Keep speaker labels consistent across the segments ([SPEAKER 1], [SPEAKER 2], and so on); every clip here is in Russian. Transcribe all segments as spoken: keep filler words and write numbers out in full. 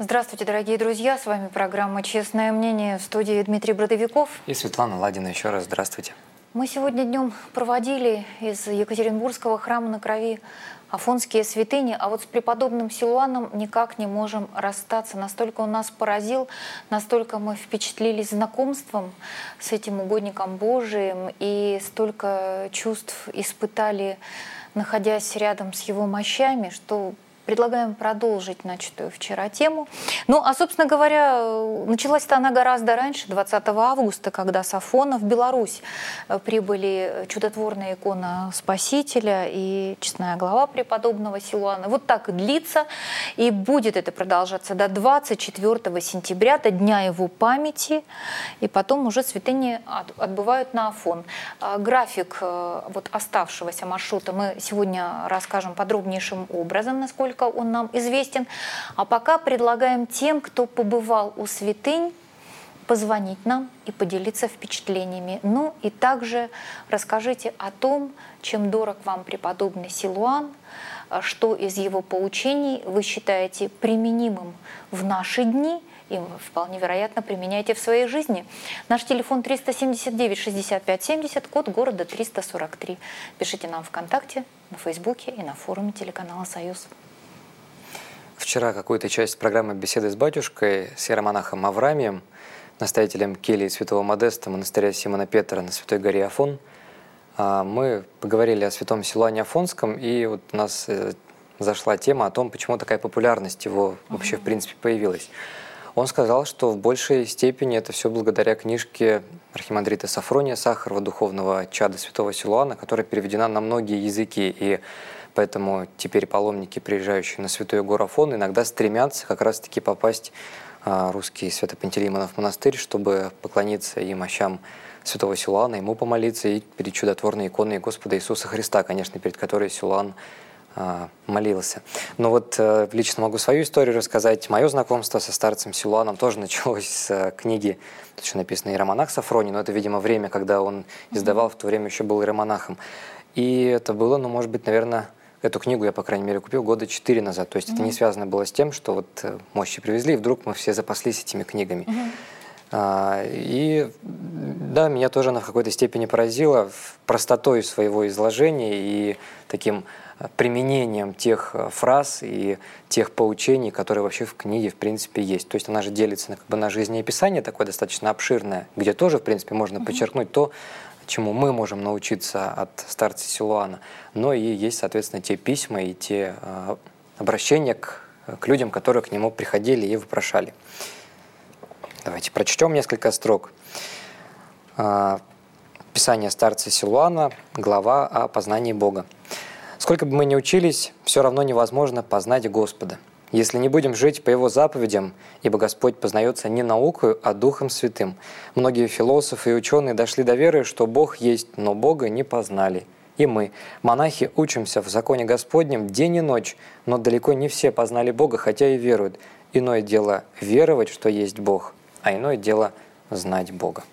[SPEAKER 1] Здравствуйте, дорогие друзья! С вами программа «Честное мнение», в студии Дмитрий Бродовиков.
[SPEAKER 2] И Светлана Ладина. Еще раз здравствуйте.
[SPEAKER 1] Мы сегодня днем проводили из Екатеринбургского храма на Крови Афонские святыни, а вот с преподобным Силуаном никак не можем расстаться. Настолько он нас поразил, настолько мы впечатлились знакомством с этим угодником Божиим и столько чувств испытали, находясь рядом с его мощами, что предлагаем продолжить начатую вчера тему. Ну, а, собственно говоря, началась-то она гораздо раньше, двадцатого августа, когда с Афона в Беларусь прибыли чудотворная икона Спасителя и честная глава преподобного Силуана. Вот так и длится, и будет это продолжаться до двадцать четвёртого сентября, до дня его памяти, и потом уже святыни отбывают на Афон. График вот оставшегося маршрута мы сегодня расскажем подробнейшим образом, насколько он нам известен. А пока предлагаем тем, кто побывал у святынь, позвонить нам и поделиться впечатлениями. Ну и также расскажите о том, чем дорог вам преподобный Силуан, что из его поучений вы считаете применимым в наши дни и вполне вероятно применяете в своей жизни. Наш телефон триста семьдесят девять шестьдесят пять семьдесят, код города триста сорок три. Пишите нам ВКонтакте, на Фейсбуке и на форуме телеканала «Союз».
[SPEAKER 2] Вчера какую-то часть программы «Беседы с батюшкой» с иеромонахом Авраамием, настоятелем кельи святого Модеста, монастыря Симона Петра на Святой горе Афон, мы поговорили о святом Силуане Афонском, и вот у нас зашла тема о том, почему такая популярность его вообще в принципе появилась. Он сказал, что в большей степени это все благодаря книжке архимандрита Сафрония Сахарова, духовного чада святого Силуана, которая переведена на многие языки, и поэтому теперь паломники, приезжающие на Святую гору Афон, иногда стремятся как раз-таки попасть в русский Свято-Пантелеймонов монастырь, чтобы поклониться и мощам святого Силуана, ему помолиться и перед чудотворной иконой Господа Иисуса Христа, конечно, перед которой Силуан молился. Но вот лично могу свою историю рассказать. Мое знакомство со старцем Силуаном тоже началось с книги, тут еще написано «Иеромонах Сафроний», но это, видимо, время, когда он издавал, в то время еще был иеромонахом. И это было, ну, может быть, наверное, эту книгу я, по крайней мере, купил года четыре назад. То есть mm-hmm. это не связано было с тем, что вот мощи привезли, и вдруг мы все запаслись этими книгами. Mm-hmm. а, и да, меня тоже она в какой-то степени поразила простотой своего изложения и таким применением тех фраз и тех поучений, которые вообще в книге, в принципе, есть. То есть она же делится на, как бы, на жизнеописание такое достаточно обширное, где тоже, в принципе, можно mm-hmm. подчеркнуть то, чему мы можем научиться от старца Силуана. Но и есть, соответственно, те письма и те э, обращения к, к людям, которые к нему приходили и вопрошали. Давайте прочтем несколько строк. Э, Писание старца Силуана, глава о познании Бога. «Сколько бы мы ни учились, все равно невозможно познать Господа, если не будем жить по Его заповедям, ибо Господь познается не наукою, а Духом Святым. Многие философы и ученые дошли до веры, что Бог есть, но Бога не познали. И мы, монахи, учимся в законе Господнем день и ночь, но далеко не все познали Бога, хотя и веруют. Иное дело веровать, что есть Бог, а иное дело знать Бога».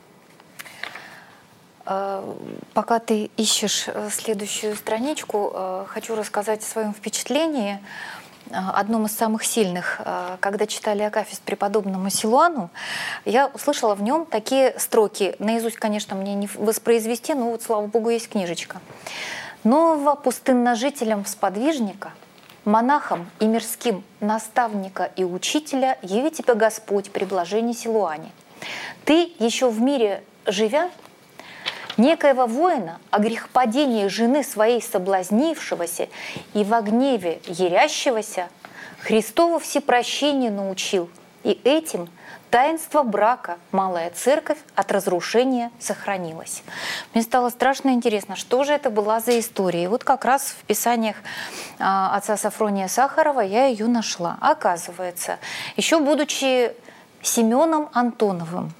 [SPEAKER 1] Пока ты ищешь следующую страничку, хочу рассказать о своем впечатлении. Одном из самых сильных, когда читали Акафист преподобному Силуану, я услышала в нем такие строки. Наизусть, конечно, мне не воспроизвести, но вот, слава Богу, есть книжечка. «Нового пустынножителям-сподвижника, монахам и мирским наставника и учителя яви тебя Господь при блажении Силуане. Ты, еще в мире живя, некоего воина о грехопадении жены своей соблазнившегося и во гневе ярящегося Христово всепрощение научил, и этим таинство брака малая церковь от разрушения сохранилась». Мне стало страшно интересно, что же это была за история. И вот как раз в писаниях отца Сафрония Сахарова я ее нашла. Оказывается, еще будучи Семеном Антоновым,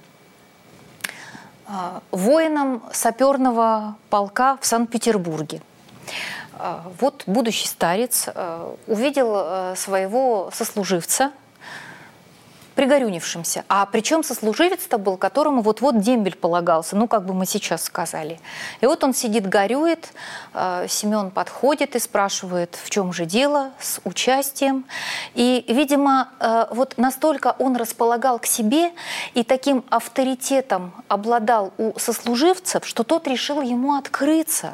[SPEAKER 1] воином саперного полка в Санкт-Петербурге, вот будущий старец увидел своего сослуживца, пригорюнившимся. А причем сослуживец-то был, которому вот-вот дембель полагался, ну, как бы мы сейчас сказали. И вот он сидит, горюет, э, Семен подходит и спрашивает, в чем же дело, с участием. И, видимо, э, вот настолько он располагал к себе и таким авторитетом обладал у сослуживцев, что тот решил ему открыться.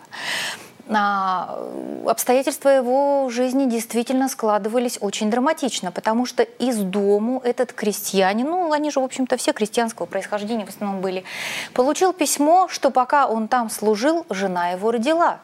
[SPEAKER 1] А обстоятельства его жизни действительно складывались очень драматично, потому что из дому этот крестьянин, ну, они же, в общем-то, все крестьянского происхождения в основном были, получил письмо, что пока он там служил, жена его родила.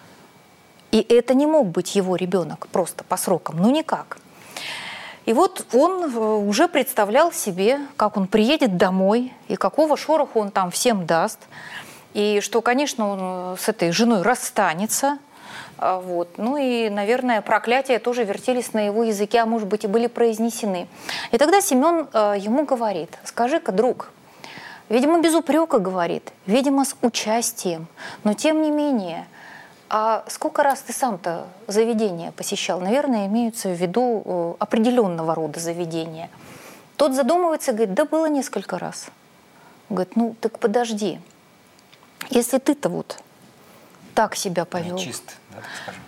[SPEAKER 1] И это не мог быть его ребенок просто по срокам, ну никак. И вот он уже представлял себе, как он приедет домой и какого шороха он там всем даст. И что, конечно, он с этой женой расстанется. Вот. Ну и, наверное, проклятия тоже вертелись на его языке, а может быть и были произнесены. И тогда Семен э, ему говорит: скажи-ка, друг, видимо, без упрека говорит, видимо, с участием, но тем не менее, а сколько раз ты сам-то заведения посещал? Наверное, имеются в виду э, определенного рода заведения. Тот задумывается и говорит: да было несколько раз. Говорит: ну так подожди. Если ты-то вот так себя повел,
[SPEAKER 2] чист, да, так скажем.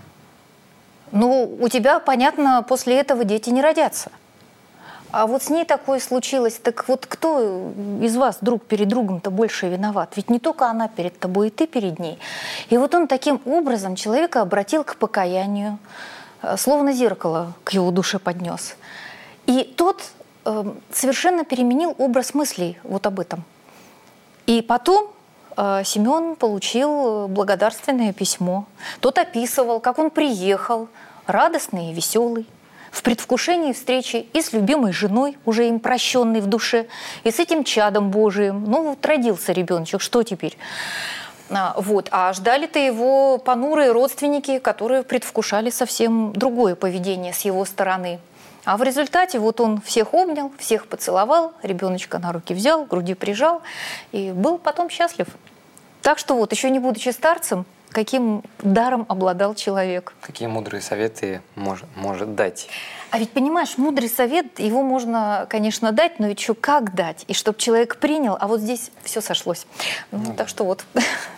[SPEAKER 1] Ну, у тебя, понятно, после этого дети не родятся. А вот с ней такое случилось. Так вот кто из вас друг перед другом-то больше виноват? Ведь не только она перед тобой, и ты перед ней. И вот он таким образом человека обратил к покаянию, словно зеркало к его душе поднес. И тот э, совершенно переменил образ мыслей вот об этом. И потом Семен получил благодарственное письмо. Тот описывал, как он приехал, радостный и веселый, в предвкушении встречи и с любимой женой, уже им прощенной в душе, и с этим чадом Божиим. Ну вот родился ребеночек, что теперь? А, вот. а ждали-то его понурые родственники, которые предвкушали совсем другое поведение с его стороны. А в результате вот он всех обнял, всех поцеловал, ребеночка на руки взял, к груди прижал и был потом счастлив. Так что вот, еще не будучи старцем, каким даром обладал человек.
[SPEAKER 2] Какие мудрые советы может, может дать?
[SPEAKER 1] А ведь, понимаешь, мудрый совет, его можно, конечно, дать, но ведь еще как дать? И чтобы человек принял, а вот здесь все сошлось. Ну, ну, так да. что вот.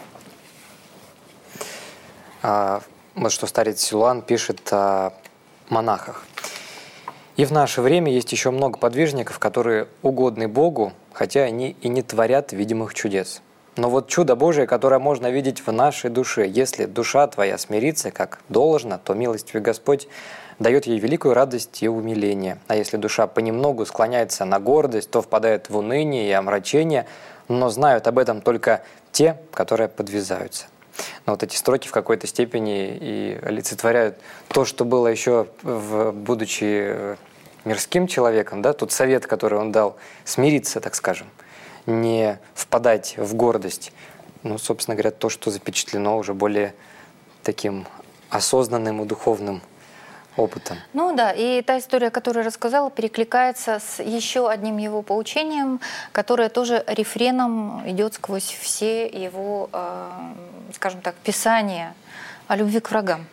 [SPEAKER 2] А, вот что старец Силуан пишет о монахах. И в наше время есть еще много подвижников, которые угодны Богу, хотя они и не творят видимых чудес. Но вот чудо Божие, которое можно видеть в нашей душе, если душа твоя смирится, как должно, то милостивый Господь дает ей великую радость и умиление. А если душа понемногу склоняется на гордость, то впадает в уныние и омрачение, но знают об этом только те, которые подвязаются. Но вот эти строки в какой-то степени и олицетворяют то, что было еще, в, будучи мирским человеком, да, тот совет, который он дал, смириться, так скажем, не впадать в гордость. Ну, собственно говоря, то, что запечатлено уже более таким осознанным и духовным опытом.
[SPEAKER 1] Ну да, и та история, которую я рассказала, перекликается с еще одним его поучением, которое тоже рефреном идет сквозь все его, э, скажем так, писания о любви к врагам.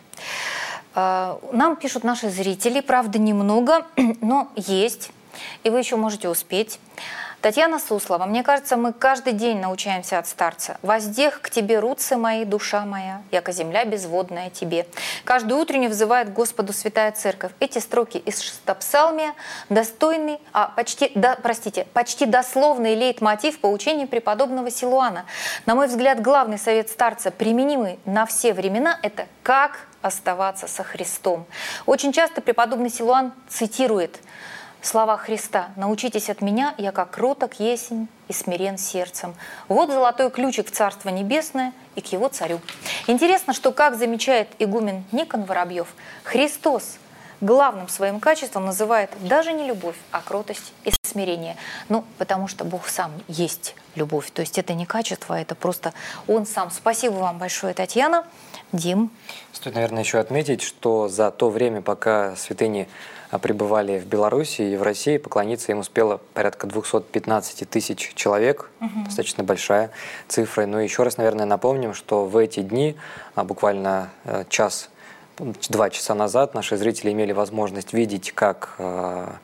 [SPEAKER 1] Э, нам пишут наши зрители, правда, немного, но есть, и вы еще можете успеть. Татьяна Суслова: мне кажется, мы каждый день научаемся от старца. «Воздех к тебе, руцы мои, душа моя, яко земля безводная тебе». Каждую утреннюю взывает Господу Святая Церковь. Эти строки из шестопсалмия достойный, а почти, да, простите, почти дословный лейтмотив поучений преподобного Силуана. На мой взгляд, главный совет старца, применимый на все времена, это как оставаться со Христом. Очень часто преподобный Силуан цитирует слова Христа: «Научитесь от меня, я как кроток есмь и смирен сердцем». Вот золотой ключик в Царство Небесное и к его царю. Интересно, что, как замечает игумен Никон Воробьев, Христос главным своим качеством называет даже не любовь, а кротость и смирение. Ну, потому что Бог сам есть любовь. То есть это не качество, это просто Он сам. Спасибо вам большое, Татьяна. Дим.
[SPEAKER 2] Стоит, наверное, еще отметить, что за то время, пока святыни пребывали в Беларуси и в России, поклониться им успело порядка двухсот пятнадцати тысяч человек, угу. Достаточно большая цифра. Но еще раз, наверное, напомним, что в эти дни, буквально час, два часа назад, наши зрители имели возможность видеть, как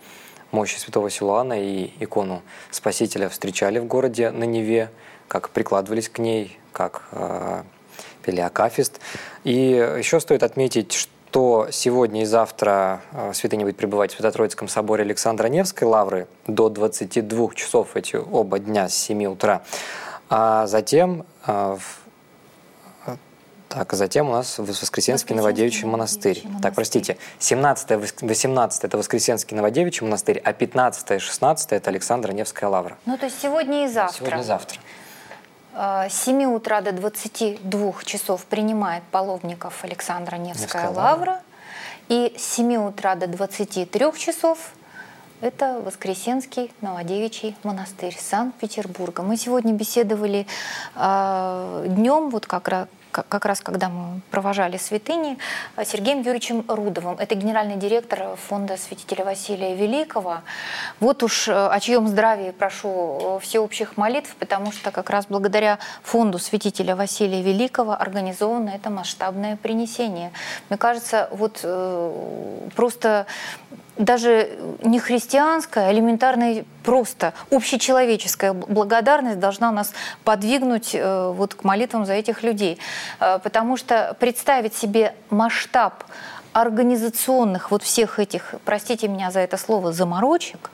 [SPEAKER 2] мощи святого Силуана и икону Спасителя встречали в городе на Неве, как прикладывались к ней, как э, пели акафист. И еще стоит отметить, что сегодня и завтра э, святыня будет пребывать в Свято-Троицком соборе Александра Невской лавры до двадцати двух часов, эти оба дня с семи утра. А затем, э, в, так, а затем у нас Воскресенский Новодевичий монастырь. монастырь. Так, простите, семнадцатое восемнадцатое это Воскресенский Новодевичий монастырь, а пятнадцатое шестнадцатое это Александра Невская лавра.
[SPEAKER 1] Ну, то есть сегодня и завтра.
[SPEAKER 2] Сегодня и завтра.
[SPEAKER 1] С семи утра до двадцати двух часов принимает паломников Александра Невская, Невская лавра. лавра. И с семи утра до двадцати трёх часов это Воскресенский Новодевичий монастырь Санкт-Петербурга. Мы сегодня беседовали э, днем, вот как раз, как раз когда мы провожали святыни, с Сергеем Юрьевичем Рудовым. Это генеральный директор фонда святителя Василия Великого. Вот уж о чьем здравии прошу всеобщих молитв, потому что как раз благодаря фонду святителя Василия Великого организовано это масштабное принесение. Мне кажется, вот э, просто даже не христианская, а элементарная, просто общечеловеческая благодарность должна нас подвигнуть э, вот к молитвам за этих людей. Э, потому что представить себе масштаб организационных вот всех этих, простите меня за это слово, заморочек,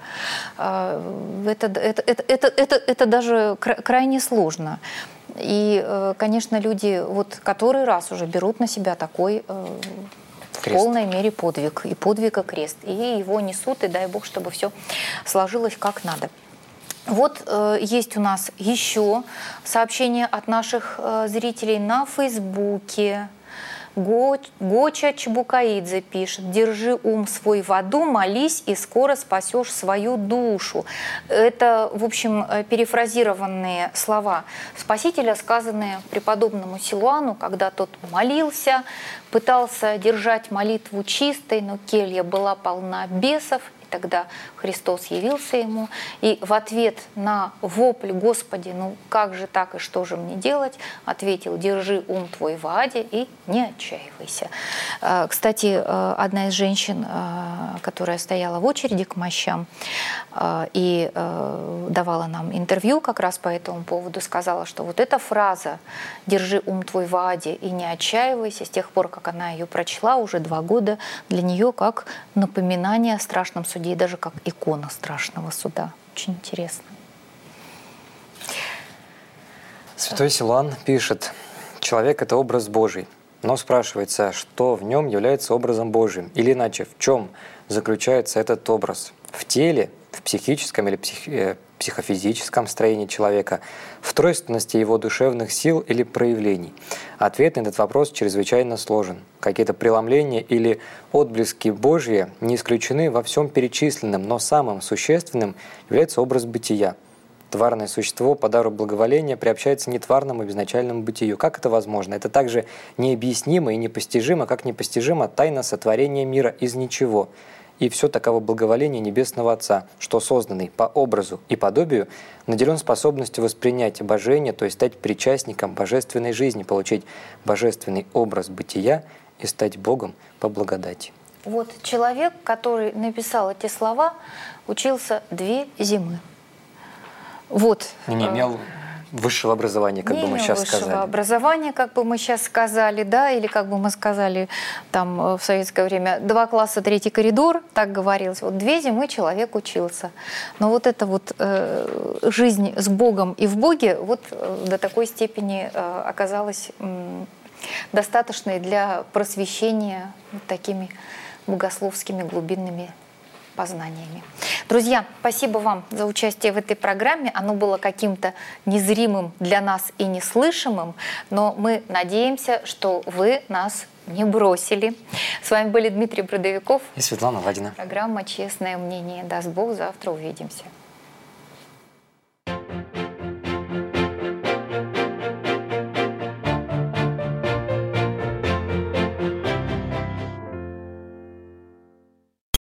[SPEAKER 1] э, это, это, это, это, это, это даже крайне сложно. И, э, конечно, люди вот который раз уже берут на себя такой э, в полной мере подвиг, и подвига крест. И его несут, и дай Бог, чтобы все сложилось как надо. Вот э, есть у нас еще сообщение от наших э, зрителей на Фейсбуке. Го, Гоча Чебукаидзе пишет: «Держи ум свой в аду, молись, и скоро спасешь свою душу». Это, в общем, перефразированные слова Спасителя, сказанные преподобному Силуану, когда тот молился, пытался держать молитву чистой, но келья была полна бесов. Тогда Христос явился ему, и в ответ на вопль «Господи, ну как же так и что же мне делать?» ответил: «Держи ум твой в аде и не отчаивайся». Кстати, одна из женщин, которая стояла в очереди к мощам и давала нам интервью как раз по этому поводу, сказала, что вот эта фраза «Держи ум твой в аде и не отчаивайся», с тех пор, как она ее прочла, уже два года, для нее как напоминание о страшном суде, и даже как икона страшного суда. Очень интересно.
[SPEAKER 2] Святой Силуан пишет: «Человек — это образ Божий, но спрашивается, что в нем является образом Божиим, или иначе, в чем заключается этот образ? В теле, в психическом или псих... психофизическом строении человека, в тройственности его душевных сил или проявлений?» Ответ на этот вопрос чрезвычайно сложен. Какие-то преломления или отблески Божьи не исключены во всем перечисленном, но самым существенным является образ бытия. Тварное существо по дару благоволения приобщается нетварному безначальному бытию. Как это возможно? Это также необъяснимо и непостижимо, как непостижима тайна сотворения мира из ничего. И все таково благоволение Небесного Отца, что созданный по образу и подобию наделен способностью воспринять божение, то есть стать причастником божественной жизни, получить божественный образ бытия и стать Богом по благодати.
[SPEAKER 1] Вот человек, который написал эти слова, учился две зимы. Вот.
[SPEAKER 2] Не имел высшего образования, как
[SPEAKER 1] не
[SPEAKER 2] бы мы сейчас
[SPEAKER 1] высшего
[SPEAKER 2] сказали.
[SPEAKER 1] образования, как бы мы сейчас сказали, да, или как бы мы сказали там в советское время, два класса, третий коридор, так говорилось. Вот две зимы человек учился. Но вот эта вот э, жизнь с Богом и в Боге вот э, до такой степени э, оказалась э, достаточной для просвещения вот такими богословскими глубинными познаниями. Друзья, спасибо вам за участие в этой программе. Оно было каким-то незримым для нас и неслышимым, но мы надеемся, что вы нас не бросили. С вами были Дмитрий Бродовиков
[SPEAKER 2] и Светлана Ладина.
[SPEAKER 1] Программа «Честное мнение». Даст Бог, завтра увидимся.